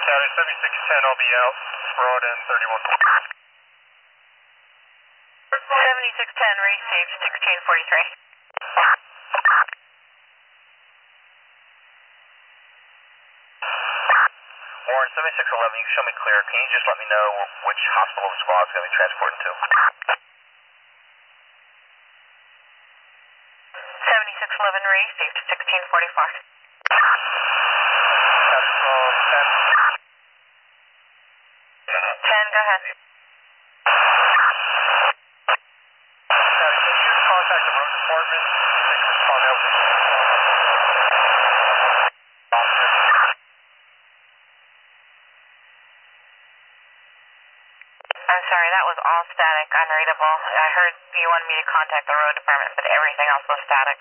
Status 7610, I'll be out. Broad and 31. 7610, received, 1643. Warren, 7611, you can show me clear. Can you just let me know which hospital the squad's going to be transported to? 7611, received, 1644. 10, go ahead. Can you contact the road department? They can respond out with I'm sorry, that was all static, unreadable. I heard you wanted me to contact the road department, but everything else was static.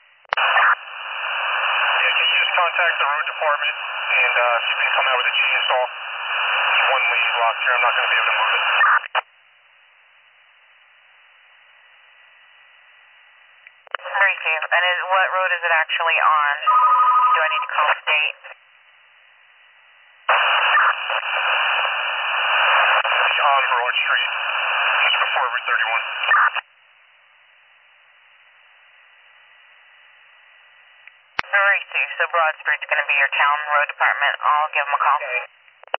Yeah, can you just contact the road department and see if we can come out with a chainsaw? There's one lane blocked here, I'm not going to be able to move it. Receive. And what road is it actually on? Do I need to call state? On Broad Street, just before Route 31. Receive. So Broad Street's going to be your town road department. I'll give them a call.